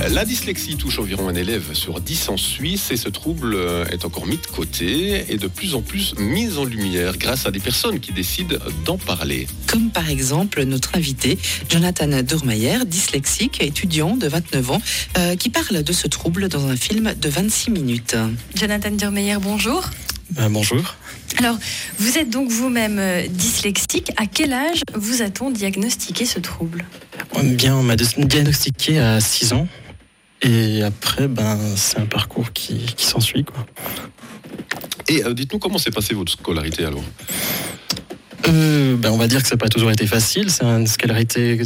La dyslexie touche environ un élève sur 10 en Suisse et ce trouble est encore mis de côté et de plus en plus mis en lumière grâce à des personnes qui décident d'en parler. Comme par exemple notre invité, Jonathan Durmayer, dyslexique, étudiant de 29 ans, qui parle de ce trouble dans un film de 26 minutes. Jonathan Durmayer, bonjour. Bonjour. Alors, vous êtes donc vous-même dyslexique. À quel âge vous a-t-on diagnostiqué ce trouble ? Bien, on m'a diagnostiqué à 6 ans. Et après, c'est un parcours qui s'ensuit, quoi. Et dites-nous comment s'est passée votre scolarité alors ? On va dire que ça n'a pas toujours été facile. C'est une scolarité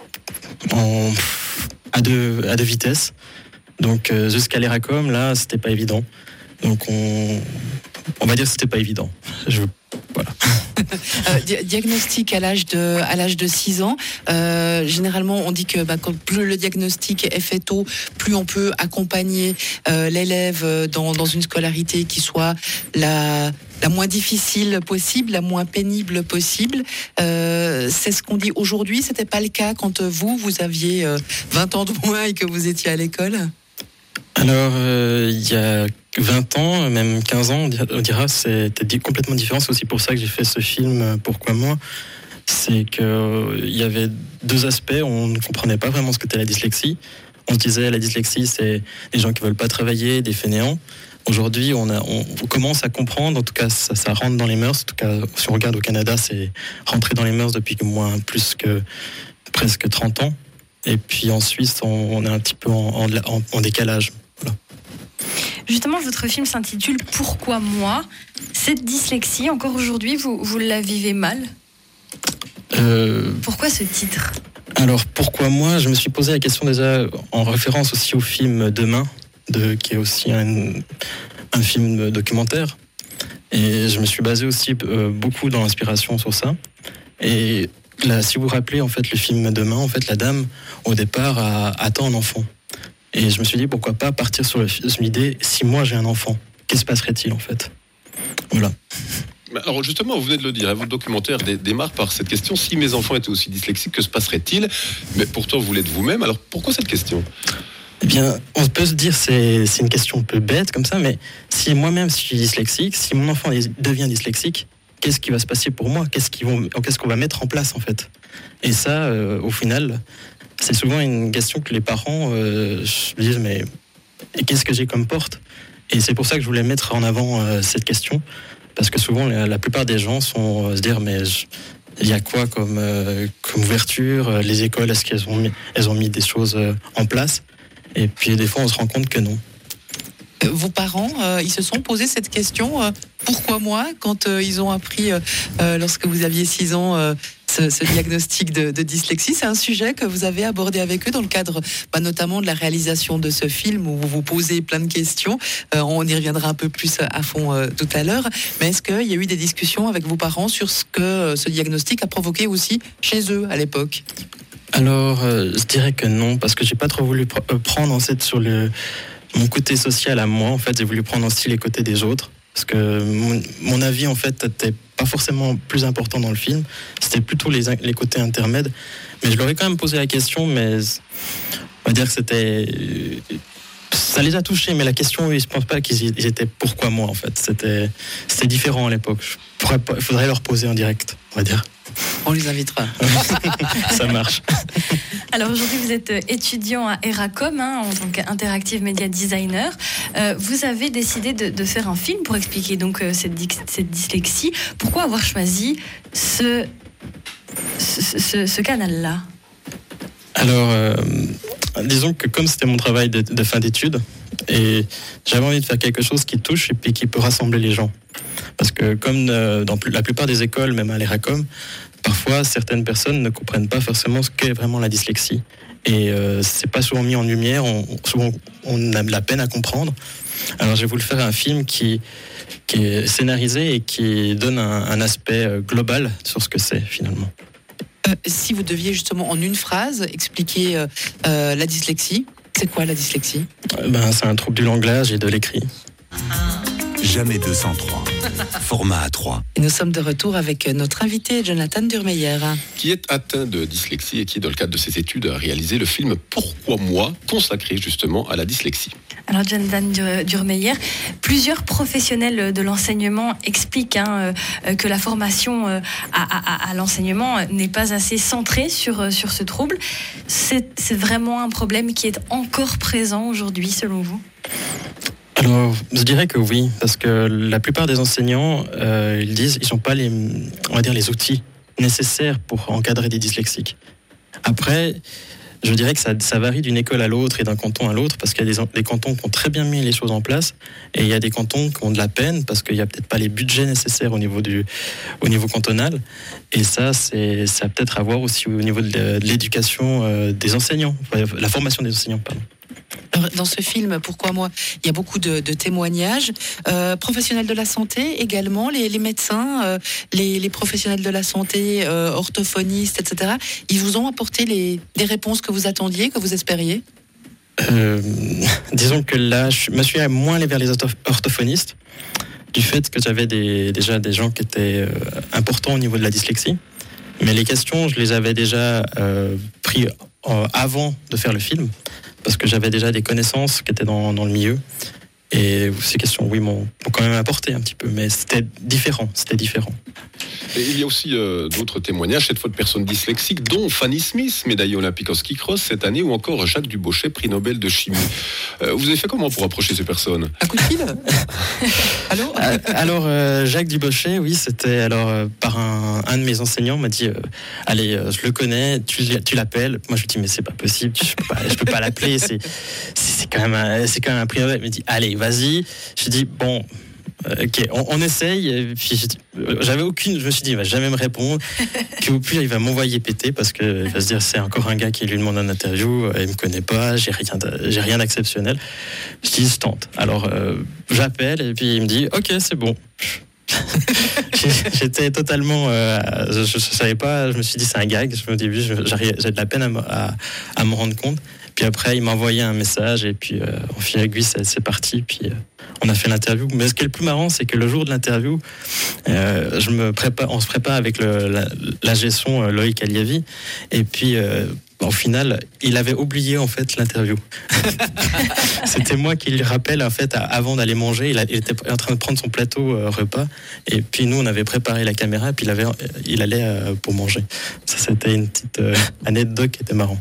à deux vitesses. Donc jusqu'à l'ERACOM, là, c'était pas évident. Donc on va dire que c'était pas évident. Voilà. Diagnostic à l'âge de 6 ans. Généralement, on dit que quand plus le diagnostic est fait tôt, plus on peut accompagner l'élève dans une scolarité qui soit la moins difficile possible, la moins pénible possible. C'est ce qu'on dit aujourd'hui. C'était pas le cas quand vous aviez 20 ans de moins et que vous étiez à l'école ? Alors, il y a 20 ans, même 15 ans, on dira, c'était complètement différent. C'est aussi pour ça que j'ai fait ce film, Pourquoi moi ? C'est qu'il y avait deux aspects. On ne comprenait pas vraiment ce que était la dyslexie. On se disait, la dyslexie, c'est des gens qui ne veulent pas travailler, des fainéants. Aujourd'hui, on commence à comprendre, en tout cas, ça rentre dans les mœurs. En tout cas, si on regarde au Canada, c'est rentré dans les mœurs depuis plus que presque 30 ans. Et puis en Suisse, on est un petit peu en décalage. Voilà. Justement, votre film s'intitule « Pourquoi moi ?» Cette dyslexie, encore aujourd'hui, vous la vivez mal ? Pourquoi ce titre ? Alors, pourquoi moi ? Je me suis posé la question déjà en référence aussi au film Demain, qui est aussi un film documentaire. Et je me suis basé aussi beaucoup dans l'inspiration sur ça. Et là, si vous vous rappelez, en fait, le film Demain, en fait, la dame, au départ, attend un enfant. Et je me suis dit, pourquoi pas partir sur l'idée, si moi j'ai un enfant, qu'est-ce qui se passerait-il, en fait ? Voilà. Alors justement, vous venez de le dire, votre documentaire démarre par cette question, si mes enfants étaient aussi dyslexiques, que se passerait-il ? Mais pourtant, vous l'êtes vous-même, alors pourquoi cette question ? Eh bien, on peut se dire, c'est une question un peu bête comme ça, mais si moi-même je suis dyslexique, si mon enfant devient dyslexique, qu'est-ce qui va se passer pour moi ? Qu'est-ce qu'on va mettre en place, en fait ? Et ça, au final, c'est souvent une question que les parents se disent, mais qu'est-ce que j'ai comme porte ? Et c'est pour ça que je voulais mettre en avant cette question, parce que souvent, la plupart des gens se dire, mais il y a quoi comme ouverture ? Les écoles, est-ce qu'elles ont mis des choses en place ? Et puis des fois, on se rend compte que non. Vos parents, ils se sont posé cette question, pourquoi moi, quand ils ont appris, lorsque vous aviez 6 ans, ce diagnostic de dyslexie. C'est un sujet que vous avez abordé avec eux dans le cadre notamment de la réalisation de ce film où vous vous posez plein de questions. On y reviendra un peu plus à fond tout à l'heure. Mais est-ce qu'il y a eu des discussions avec vos parents sur ce que ce diagnostic a provoqué aussi chez eux à l'époque ? Alors, je dirais que non, parce que j'ai pas trop voulu prendre en fait sur mon côté social à moi. En fait, j'ai voulu prendre aussi les côtés des autres, parce que mon avis en fait n'était pas forcément plus important dans le film. C'était plutôt les côtés intermèdes. Mais je leur ai quand même posé la question, mais on va dire que ça les a touchés, mais la question, je pense pas qu'ils étaient pourquoi moi en fait. C'était différent à l'époque. Il faudrait leur poser en direct, on va dire. On les invitera. Ça marche. Alors aujourd'hui, vous êtes étudiant à ERACOM, en tant qu'Interactive Media Designer. Vous avez décidé de faire un film pour expliquer donc cette dyslexie. Pourquoi avoir choisi ce canal-là ? Alors, disons que comme c'était mon travail de fin d'études, et j'avais envie de faire quelque chose qui touche et puis qui peut rassembler les gens. Parce que comme dans la plupart des écoles, même à l'ERACOM, parfois certaines personnes ne comprennent pas forcément ce qu'est vraiment la dyslexie. Et c'est pas souvent mis en lumière, souvent on a de la peine à comprendre. Alors j'ai voulu faire un film qui est scénarisé et qui donne un aspect global sur ce que c'est finalement. Si vous deviez justement en une phrase expliquer la dyslexie, c'est quoi la dyslexie ? C'est un trouble du langage et de l'écrit. Jamais 203. Format A3. Et nous sommes de retour avec notre invité Jonathan Durmeyer. Qui est atteint de dyslexie et qui, dans le cadre de ses études, a réalisé le film Pourquoi moi, consacré justement à la dyslexie. Alors Jonathan Durmeyer, plusieurs professionnels de l'enseignement expliquent que la formation à l'enseignement n'est pas assez centrée sur ce trouble. C'est vraiment un problème qui est encore présent aujourd'hui, selon vous ? Alors, je dirais que oui, parce que la plupart des enseignants, ils n'ont pas les outils nécessaires pour encadrer des dyslexiques. Après, je dirais que ça varie d'une école à l'autre et d'un canton à l'autre, parce qu'il y a des cantons qui ont très bien mis les choses en place, et il y a des cantons qui ont de la peine, parce qu'il n'y a peut-être pas les budgets nécessaires au niveau cantonal. Et ça a peut-être à voir aussi au niveau de l'éducation des enseignants, la formation des enseignants, pardon. Dans ce film, Pourquoi moi, il y a beaucoup de témoignages. Professionnels de la santé également, les médecins, les professionnels de la santé, orthophonistes, etc. Ils vous ont apporté des réponses que vous attendiez, que vous espériez ? Disons que là, je me suis moins allé vers les orthophonistes, du fait que j'avais déjà des gens qui étaient importants au niveau de la dyslexie. Mais les questions, je les avais déjà pris avant de faire le film, parce que j'avais déjà des connaissances qui étaient dans le milieu. Et ces questions, oui, m'ont quand même apporté un petit peu, mais c'était différent. Et il y a aussi d'autres témoignages, cette fois de personnes dyslexiques, dont Fanny Smith, médaillée olympique en ski cross cette année, ou encore Jacques Dubochet, prix Nobel de chimie. Vous avez fait comment pour approcher ces personnes ? Un coup de fil ? Allô ? Alors, Jacques Dubochet, oui, c'était par un de mes enseignants m'a dit allez, je le connais, tu l'appelles. Moi, je lui dis mais c'est pas possible, je peux pas l'appeler, c'est quand même un prix Nobel. Il me dit allez, vas-y. Je dis bon. Ok, on essaye. Et puis je me suis dit, il va jamais me répondre. Puis au pire, il va m'envoyer péter parce que il va se dire, c'est encore un gars qui lui demande un interview. Il me connaît pas, j'ai rien d'exceptionnel. Je dis, je tente. Alors j'appelle et puis il me dit, ok, c'est bon. J'étais totalement, je savais pas. Je me suis dit, c'est un gag. Au début, j'ai de la peine à me rendre compte. Puis après, il m'a envoyé un message et puis en fil à aiguille, c'est parti. Puis on a fait l'interview. Mais ce qui est le plus marrant, c'est que le jour de l'interview, on se prépare avec l'ingé son Loïc Aliavi. Et puis au final, il avait oublié en fait l'interview. C'était moi qui lui rappelle en fait avant d'aller manger. Il était en train de prendre son plateau repas. Et puis nous, on avait préparé la caméra. Et puis il allait pour manger. Ça, c'était une petite anecdote qui était marrant.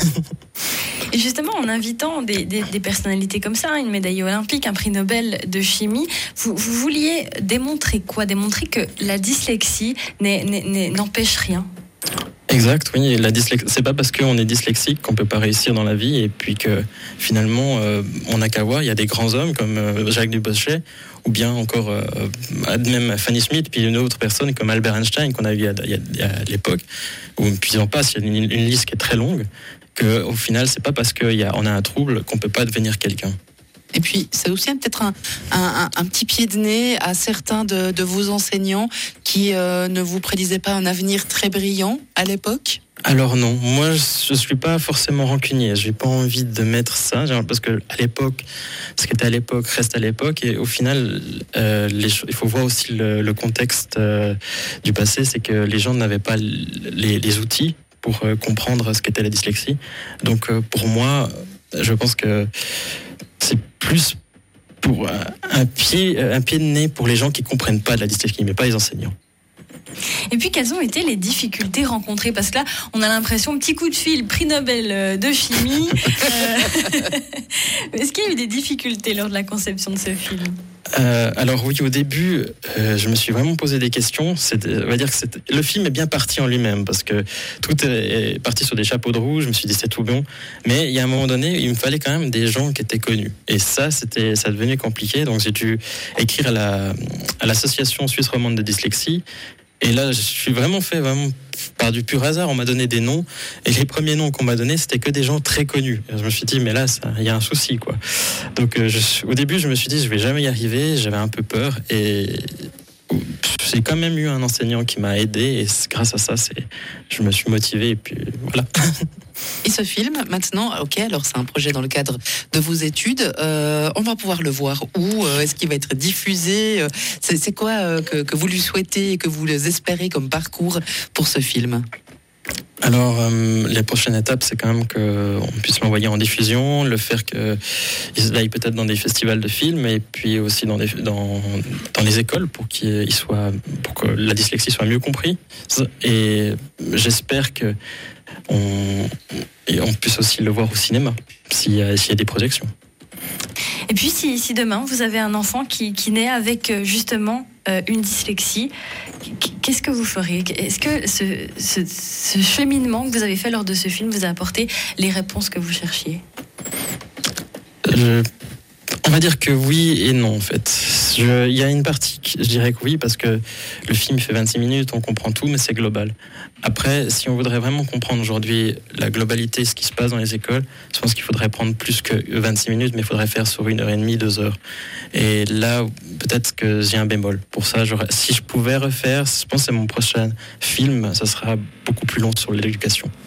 Et justement, en invitant des personnalités comme ça, une médaille olympique, un prix Nobel de chimie, vous vouliez démontrer quoi ? Démontrer que la dyslexie n'empêche rien. Exact, oui. C'est pas parce qu'on est dyslexique qu'on peut pas réussir dans la vie, et puis que finalement on n'a qu'à voir. Il y a des grands hommes comme Jacques Dubochet, ou bien encore même Fanny Smith, puis une autre personne comme Albert Einstein qu'on a vu à l'époque. Puis en passe, il y a une liste qui est très longue. Qu'au final, c'est pas parce qu'on a un trouble qu'on peut pas devenir quelqu'un. Et puis, c'est aussi peut-être un petit pied de nez à certains de vos enseignants qui ne vous prédisaient pas un avenir très brillant à l'époque ? Alors non, moi je suis pas forcément rancunier, j'ai pas envie de mettre ça, parce que à l'époque, ce qui était à l'époque reste à l'époque, et au final, il faut voir aussi le contexte du passé, c'est que les gens n'avaient pas les outils pour comprendre ce qu'était la dyslexie. Donc pour moi, je pense que c'est plus pour un pied de nez pour les gens qui comprennent pas de la dyslexie, mais pas les enseignants. Et puis, quelles ont été les difficultés rencontrées ? Parce que là, on a l'impression, petit coup de fil, prix Nobel de chimie. Est-ce qu'il y a eu des difficultés lors de la conception de ce film ? Alors oui, au début, je me suis vraiment posé des questions. On va dire que le film est bien parti en lui-même, parce que tout est parti sur des chapeaux de roue. Je me suis dit c'est tout bon, mais il y a un moment donné, il me fallait quand même des gens qui étaient connus, et ça devenait compliqué. Donc j'ai dû écrire à l'association suisse romande de dyslexie. Et là, je suis vraiment par du pur hasard, on m'a donné des noms, et les premiers noms qu'on m'a donnés, c'était que des gens très connus. Et je me suis dit, mais là, il y a un souci, quoi. Donc, au début, je me suis dit, je vais jamais y arriver, j'avais un peu peur, et j'ai quand même eu un enseignant qui m'a aidé et grâce à ça, je me suis motivé et puis voilà. Et ce film, maintenant, ok, alors c'est un projet dans le cadre de vos études. On va pouvoir le voir où? Est-ce qu'il va être diffusé? C'est quoi que vous lui souhaitez et que vous espérez comme parcours pour ce film? Alors, les prochaines étapes, c'est quand même qu'on puisse l'envoyer en diffusion, le faire qu'il aille peut-être dans des festivals de films et puis aussi dans les écoles pour que la dyslexie soit mieux comprise. Et j'espère qu'on puisse aussi le voir au cinéma, s'il y a des projections. Et puis, si demain, vous avez un enfant qui naît avec justement une dyslexie, qu'est-ce que vous feriez? Est-ce que ce cheminement que vous avez fait lors de ce film vous a apporté les réponses que vous cherchiez? On va dire que oui et non, en fait. Il y a une partie, je dirais que oui, parce que le film fait 26 minutes, on comprend tout, mais c'est global. Après, si on voudrait vraiment comprendre aujourd'hui la globalité, ce qui se passe dans les écoles, je pense qu'il faudrait prendre plus que 26 minutes, mais il faudrait faire sur 1h30, 2 heures. Et là, peut-être que j'ai un bémol. Pour ça, si je pouvais refaire, je pense que c'est mon prochain film, ça sera beaucoup plus long sur l'éducation.